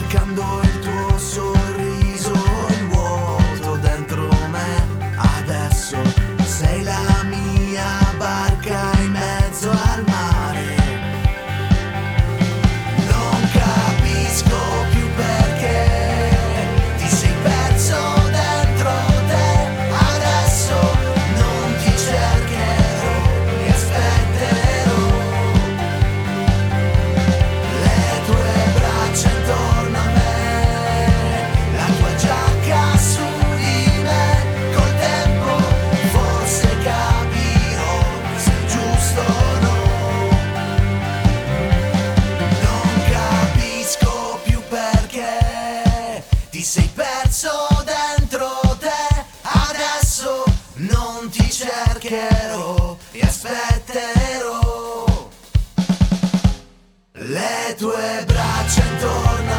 cercando il tuo sorriso, il vuoto dentro me. Adesso sei la mia barca in mezzo al mare. Non capisco più perché ti sei perso dentro te. Adesso non ti cercherò, mi aspetterò. Le tue braccia intorno a me, la tua giacca su di me. Col tempo forse capirò se è giusto o no. Non capisco più perché ti sei perso dentro te. Adesso non ti cercherò e aspetterò. Le tue braccia intorno